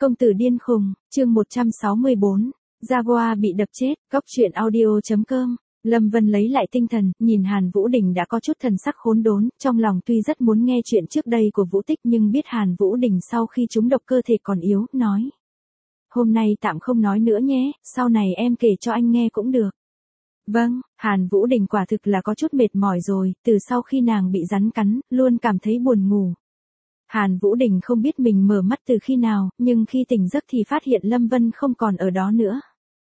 Công tử điên khùng, chương 164, Jaguar bị đập chết, góc truyện audio.com. Lâm Vân lấy lại tinh thần, nhìn Hàn Vũ Đình đã có chút thần sắc khốn đốn, trong lòng tuy rất muốn nghe chuyện trước đây của Vũ Tích nhưng biết Hàn Vũ Đình sau khi trúng độc cơ thể còn yếu, nói. Hôm nay tạm không nói nữa nhé, sau này em kể cho anh nghe cũng được. Vâng, Hàn Vũ Đình quả thực là có chút mệt mỏi rồi, từ sau khi nàng bị rắn cắn, luôn cảm thấy buồn ngủ. Hàn Vũ Đình không biết mình mở mắt từ khi nào, nhưng khi tỉnh giấc thì phát hiện Lâm Vân không còn ở đó nữa.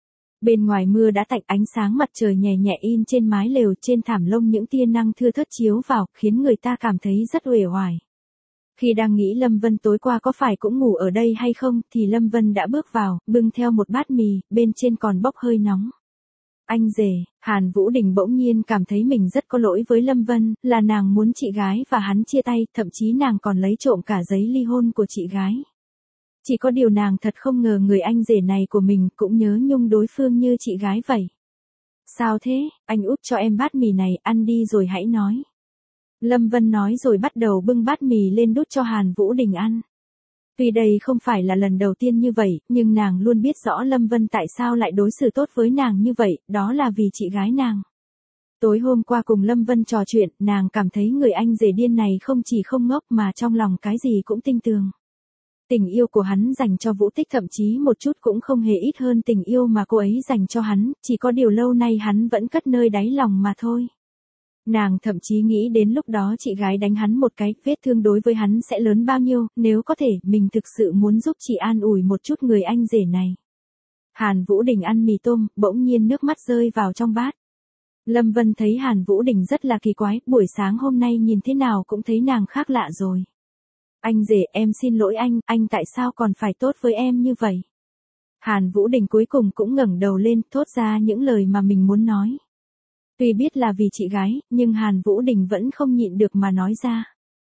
Bên ngoài mưa đã tạnh, ánh sáng mặt trời nhẹ nhẹ in trên mái lều, trên thảm lông những tia nắng thưa thớt chiếu vào, khiến người ta cảm thấy rất uể oải. Khi đang nghĩ Lâm Vân tối qua có phải cũng ngủ ở đây hay không, thì Lâm Vân đã bước vào, bưng theo một bát mì, bên trên còn bốc hơi nóng. Anh rể, Hàn Vũ Đình bỗng nhiên cảm thấy mình rất có lỗi với Lâm Vân, là nàng muốn chị gái và hắn chia tay, thậm chí nàng còn lấy trộm cả giấy ly hôn của chị gái. Chỉ có điều nàng thật không ngờ người anh rể này của mình cũng nhớ nhung đối phương như chị gái vậy. Sao thế, anh úp cho em bát mì này, ăn đi rồi hãy nói. Lâm Vân nói rồi bắt đầu bưng bát mì lên đút cho Hàn Vũ Đình ăn. Tuy đây không phải là lần đầu tiên như vậy, nhưng nàng luôn biết rõ Lâm Vân tại sao lại đối xử tốt với nàng như vậy, đó là vì chị gái nàng. Tối hôm qua cùng Lâm Vân trò chuyện, nàng cảm thấy người anh rể điên này không chỉ không ngốc mà trong lòng cái gì cũng tinh tường. Tình yêu của hắn dành cho Vũ Tích thậm chí một chút cũng không hề ít hơn tình yêu mà cô ấy dành cho hắn, chỉ có điều lâu nay hắn vẫn cất nơi đáy lòng mà thôi. Nàng thậm chí nghĩ đến lúc đó chị gái đánh hắn một cái, vết thương đối với hắn sẽ lớn bao nhiêu, nếu có thể, mình thực sự muốn giúp chị an ủi một chút người anh rể này. Hàn Vũ Đình ăn mì tôm, bỗng nhiên nước mắt rơi vào trong bát. Lâm Vân thấy Hàn Vũ Đình rất là kỳ quái, buổi sáng hôm nay nhìn thế nào cũng thấy nàng khác lạ rồi. Anh rể, em xin lỗi anh tại sao còn phải tốt với em như vậy? Hàn Vũ Đình cuối cùng cũng ngẩng đầu lên, thốt ra những lời mà mình muốn nói. Tuy biết là vì chị gái, nhưng Hàn Vũ Đình vẫn không nhịn được mà nói ra.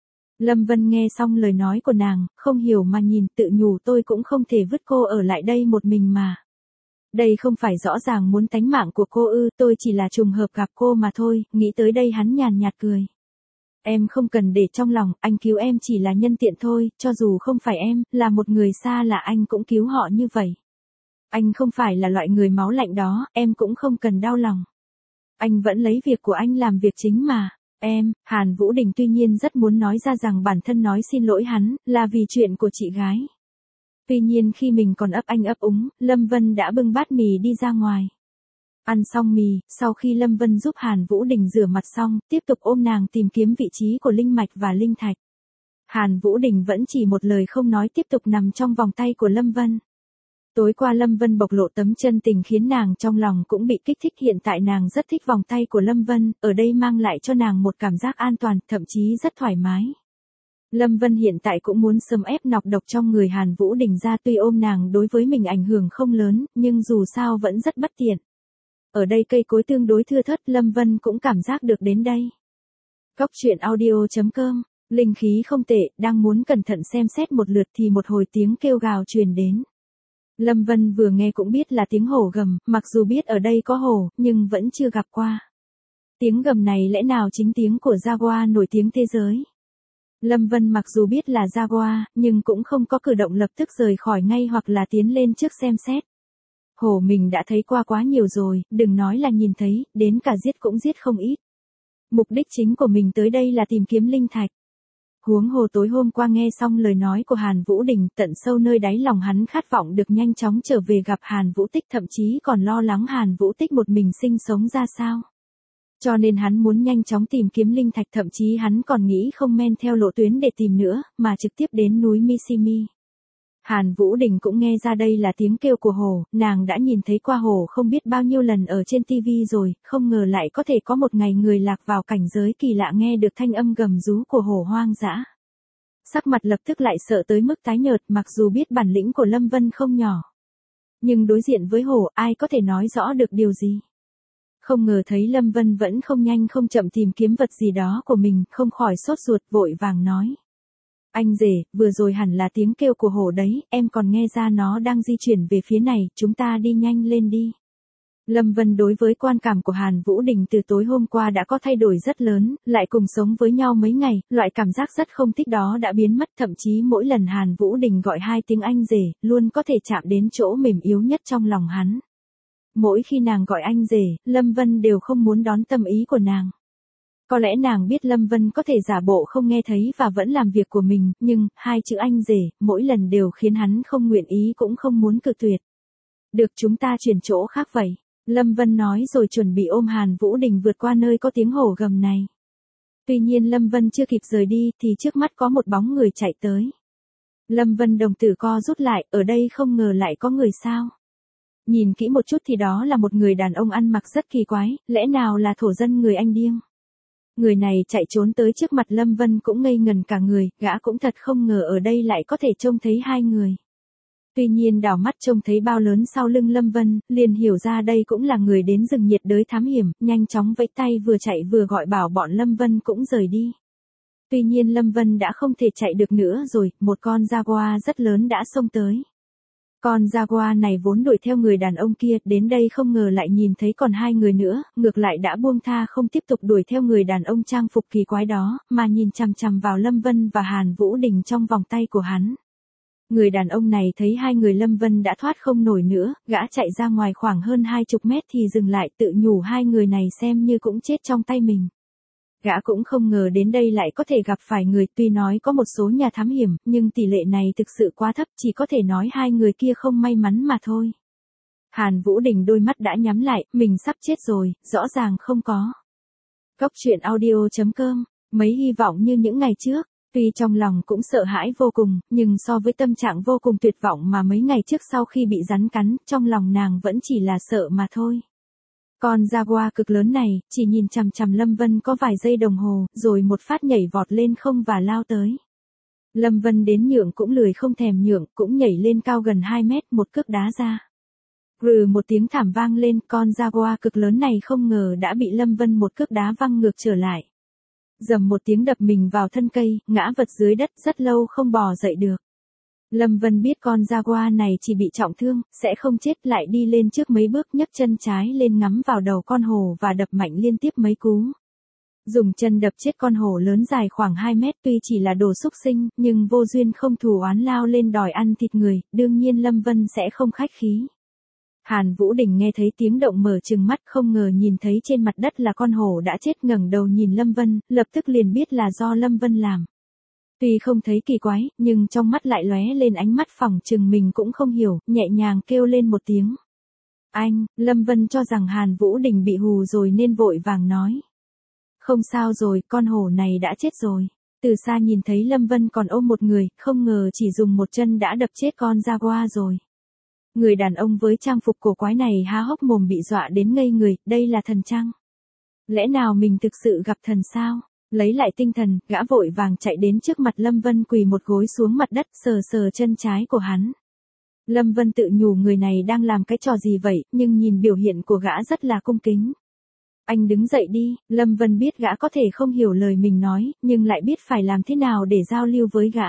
Lâm Vân nghe xong lời nói của nàng, không hiểu mà nhìn, tự nhủ tôi cũng không thể vứt cô ở lại đây một mình mà. Đây không phải rõ ràng muốn tánh mạng của cô ư, tôi chỉ là trùng hợp gặp cô mà thôi, nghĩ tới đây hắn nhàn nhạt cười. Em không cần để trong lòng, anh cứu em chỉ là nhân tiện thôi, cho dù không phải em, là một người xa lạ anh cũng cứu họ như vậy. Anh không phải là loại người máu lạnh đó, em cũng không cần đau lòng. Anh vẫn lấy việc của anh làm việc chính mà. Hàn Vũ Đình tuy nhiên rất muốn nói ra rằng bản thân nói xin lỗi hắn, là vì chuyện của chị gái. Tuy nhiên khi mình còn ấp anh ấp úng, Lâm Vân đã bưng bát mì đi ra ngoài. Ăn xong mì, sau khi Lâm Vân giúp Hàn Vũ Đình rửa mặt xong, tiếp tục ôm nàng tìm kiếm vị trí của linh mạch và linh thạch. Hàn Vũ Đình vẫn chỉ một lời không nói tiếp tục nằm trong vòng tay của Lâm Vân. Tối qua Lâm Vân bộc lộ tấm chân tình khiến nàng trong lòng cũng bị kích thích, hiện tại nàng rất thích vòng tay của Lâm Vân, ở đây mang lại cho nàng một cảm giác an toàn, thậm chí rất thoải mái. Lâm Vân hiện tại cũng muốn xâm ép nọc độc trong người Hàn Vũ Đình ra, tuy ôm nàng đối với mình ảnh hưởng không lớn, nhưng dù sao vẫn rất bất tiện. Ở đây cây cối tương đối thưa thớt, Lâm Vân cũng cảm giác được đến đây. Góc truyện audio.com, linh khí không tệ, đang muốn cẩn thận xem xét một lượt thì một hồi tiếng kêu gào truyền đến. Lâm Vân vừa nghe cũng biết là tiếng hổ gầm, mặc dù biết ở đây có hổ, nhưng vẫn chưa gặp qua. Tiếng gầm này lẽ nào chính tiếng của Jaguar nổi tiếng thế giới. Lâm Vân mặc dù biết là Jaguar, nhưng cũng không có cử động lập tức rời khỏi ngay hoặc là tiến lên trước xem xét. Hổ mình đã thấy qua quá nhiều rồi, đừng nói là nhìn thấy, đến cả giết cũng giết không ít. Mục đích chính của mình tới đây là tìm kiếm linh thạch. Huống hồ tối hôm qua nghe xong lời nói của Hàn Vũ Đình, tận sâu nơi đáy lòng hắn khát vọng được nhanh chóng trở về gặp Hàn Vũ Tích, thậm chí còn lo lắng Hàn Vũ Tích một mình sinh sống ra sao. Cho nên hắn muốn nhanh chóng tìm kiếm linh thạch, thậm chí hắn còn nghĩ không men theo lộ tuyến để tìm nữa, mà trực tiếp đến núi Mishimi. Hàn Vũ Đình cũng nghe ra đây là tiếng kêu của hổ, nàng đã nhìn thấy qua hổ không biết bao nhiêu lần ở trên TV rồi, không ngờ lại có thể có một ngày người lạc vào cảnh giới kỳ lạ nghe được thanh âm gầm rú của hổ hoang dã. Sắc mặt lập tức lại sợ tới mức tái nhợt, mặc dù biết bản lĩnh của Lâm Vân không nhỏ. Nhưng đối diện với hổ, ai có thể nói rõ được điều gì? Không ngờ thấy Lâm Vân vẫn không nhanh không chậm tìm kiếm vật gì đó của mình, không khỏi sốt ruột vội vàng nói. Anh rể, vừa rồi hẳn là tiếng kêu của hổ đấy, em còn nghe ra nó đang di chuyển về phía này, chúng ta đi nhanh lên đi. Lâm Vân đối với quan cảm của Hàn Vũ Đình từ tối hôm qua đã có thay đổi rất lớn, lại cùng sống với nhau mấy ngày, loại cảm giác rất không thích đó đã biến mất, thậm chí mỗi lần Hàn Vũ Đình gọi hai tiếng anh rể, luôn có thể chạm đến chỗ mềm yếu nhất trong lòng hắn. Mỗi khi nàng gọi anh rể, Lâm Vân đều không muốn đón tâm ý của nàng. Có lẽ nàng biết Lâm Vân có thể giả bộ không nghe thấy và vẫn làm việc của mình, nhưng, hai chữ anh rể, mỗi lần đều khiến hắn không nguyện ý cũng không muốn cự tuyệt. Được, chúng ta chuyển chỗ khác vậy. Lâm Vân nói rồi chuẩn bị ôm Hàn Vũ Đình vượt qua nơi có tiếng hổ gầm này. Tuy nhiên Lâm Vân chưa kịp rời đi thì trước mắt có một bóng người chạy tới. Lâm Vân đồng tử co rút lại, ở đây không ngờ lại có người sao. Nhìn kỹ một chút thì đó là một người đàn ông ăn mặc rất kỳ quái, lẽ nào là thổ dân người Anh Điêng. Người này chạy trốn tới trước mặt Lâm Vân cũng ngây ngần cả người, gã cũng thật không ngờ ở đây lại có thể trông thấy hai người. Tuy nhiên đảo mắt trông thấy bao lớn sau lưng Lâm Vân, liền hiểu ra đây cũng là người đến rừng nhiệt đới thám hiểm, nhanh chóng vẫy tay vừa chạy vừa gọi bảo bọn Lâm Vân cũng rời đi. Tuy nhiên Lâm Vân đã không thể chạy được nữa rồi, một con Jaguar rất lớn đã xông tới. Con Jaguar này vốn đuổi theo người đàn ông kia, đến đây không ngờ lại nhìn thấy còn hai người nữa, ngược lại đã buông tha không tiếp tục đuổi theo người đàn ông trang phục kỳ quái đó, mà nhìn chằm chằm vào Lâm Vân và Hàn Vũ Đình trong vòng tay của hắn. Người đàn ông này thấy hai người Lâm Vân đã thoát không nổi nữa, gã chạy ra ngoài khoảng hơn 20 mét thì dừng lại, tự nhủ hai người này xem như cũng chết trong tay mình. Gã cũng không ngờ đến đây lại có thể gặp phải người, tuy nói có một số nhà thám hiểm, nhưng tỷ lệ này thực sự quá thấp, chỉ có thể nói hai người kia không may mắn mà thôi. Hàn Vũ Đình đôi mắt đã nhắm lại, mình sắp chết rồi, rõ ràng không có. Cốc truyện audio.com, mấy hy vọng như những ngày trước. Tuy trong lòng cũng sợ hãi vô cùng, nhưng so với tâm trạng vô cùng tuyệt vọng mà mấy ngày trước sau khi bị rắn cắn, trong lòng nàng vẫn chỉ là sợ mà thôi. Con Jaguar cực lớn này, chỉ nhìn chằm chằm Lâm Vân có vài giây đồng hồ, rồi một phát nhảy vọt lên không và lao tới. Lâm Vân đến nhượng cũng lười không thèm nhượng, cũng nhảy lên cao gần 2 mét, một cước đá ra. Rừ một tiếng thảm vang lên, con Jaguar cực lớn này không ngờ đã bị Lâm Vân một cước đá văng ngược trở lại. Dầm một tiếng đập mình vào thân cây, ngã vật dưới đất rất lâu không bò dậy được. Lâm Vân biết con Jaguar này chỉ bị trọng thương, sẽ không chết, lại đi lên trước mấy bước nhấc chân trái lên ngắm vào đầu con hổ và đập mạnh liên tiếp mấy cú. Dùng chân đập chết con hổ lớn dài khoảng 2 mét, tuy chỉ là đồ xúc sinh, nhưng vô duyên không thù oán lao lên đòi ăn thịt người, đương nhiên Lâm Vân sẽ không khách khí. Hàn Vũ Đình nghe thấy tiếng động mở trừng mắt, không ngờ nhìn thấy trên mặt đất là con hổ đã chết, ngẩng đầu nhìn Lâm Vân, lập tức liền biết là do Lâm Vân làm. Tuy không thấy kỳ quái, nhưng trong mắt lại lóe lên ánh mắt phỏng chừng mình cũng không hiểu, nhẹ nhàng kêu lên một tiếng. Anh, Lâm Vân cho rằng Hàn Vũ Đình bị hù rồi nên vội vàng nói. Không sao rồi, con hổ này đã chết rồi. Từ xa nhìn thấy Lâm Vân còn ôm một người, không ngờ chỉ dùng một chân đã đập chết con Jaguar rồi. Người đàn ông với trang phục cổ quái này há hốc mồm bị dọa đến ngây người, đây là thần chăng? Lẽ nào mình thực sự gặp thần sao? Lấy lại tinh thần, gã vội vàng chạy đến trước mặt Lâm Vân quỳ một gối xuống mặt đất, sờ sờ chân trái của hắn. Lâm Vân tự nhủ người này đang làm cái trò gì vậy, nhưng nhìn biểu hiện của gã rất là cung kính. Anh đứng dậy đi, Lâm Vân biết gã có thể không hiểu lời mình nói, nhưng lại biết phải làm thế nào để giao lưu với gã.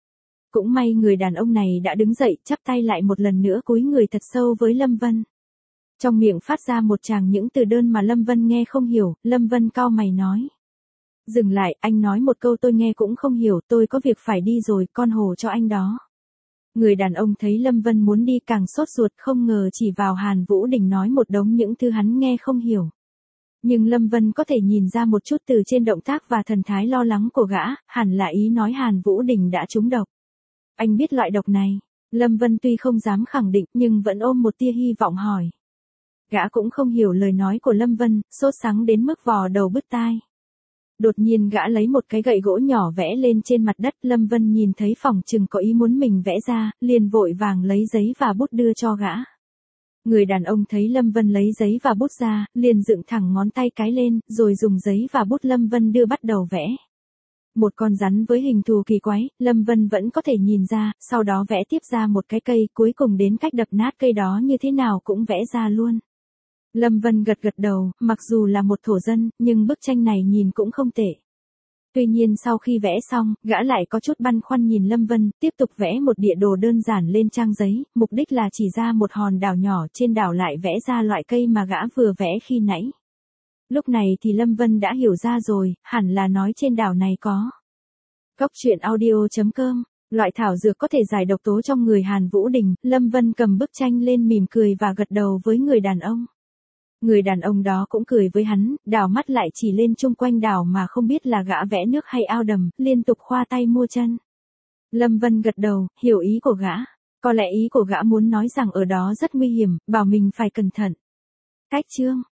Cũng may người đàn ông này đã đứng dậy, chắp tay lại một lần nữa cúi người thật sâu với Lâm Vân. Trong miệng phát ra một tràng những từ đơn mà Lâm Vân nghe không hiểu, Lâm Vân cau mày nói. Dừng lại, anh nói một câu tôi nghe cũng không hiểu, tôi có việc phải đi rồi, con hổ cho anh đó. Người đàn ông thấy Lâm Vân muốn đi càng sốt ruột, không ngờ chỉ vào Hàn Vũ Đình nói một đống những thứ hắn nghe không hiểu. Nhưng Lâm Vân có thể nhìn ra một chút từ trên động tác và thần thái lo lắng của gã, hẳn là ý nói Hàn Vũ Đình đã trúng độc. Anh biết loại độc này. Lâm Vân tuy không dám khẳng định nhưng vẫn ôm một tia hy vọng hỏi. Gã cũng không hiểu lời nói của Lâm Vân, sốt sắng đến mức vò đầu bứt tai. Đột nhiên gã lấy một cái gậy gỗ nhỏ vẽ lên trên mặt đất, Lâm Vân nhìn thấy phỏng chừng có ý muốn mình vẽ ra, liền vội vàng lấy giấy và bút đưa cho gã. Người đàn ông thấy Lâm Vân lấy giấy và bút ra, liền dựng thẳng ngón tay cái lên, rồi dùng giấy và bút Lâm Vân đưa bắt đầu vẽ. Một con rắn với hình thù kỳ quái, Lâm Vân vẫn có thể nhìn ra, sau đó vẽ tiếp ra một cái cây, cuối cùng đến cách đập nát cây đó như thế nào cũng vẽ ra luôn. Lâm Vân gật gật đầu, mặc dù là một thổ dân, nhưng bức tranh này nhìn cũng không tệ. Tuy nhiên sau khi vẽ xong, gã lại có chút băn khoăn nhìn Lâm Vân, tiếp tục vẽ một địa đồ đơn giản lên trang giấy, mục đích là chỉ ra một hòn đảo nhỏ, trên đảo lại vẽ ra loại cây mà gã vừa vẽ khi nãy. Lúc này thì Lâm Vân đã hiểu ra rồi, hẳn là nói trên đảo này có. Góc truyện audio.com, loại thảo dược có thể giải độc tố trong người Hàn Vũ Đình. Lâm Vân cầm bức tranh lên mỉm cười và gật đầu với người đàn ông. Người đàn ông đó cũng cười với hắn, đảo mắt lại chỉ lên chung quanh đảo mà không biết là gã vẽ nước hay ao đầm, liên tục khoa tay mua chân. Lâm Vân gật đầu, hiểu ý của gã. Có lẽ ý của gã muốn nói rằng ở đó rất nguy hiểm, bảo mình phải cẩn thận. Cách chương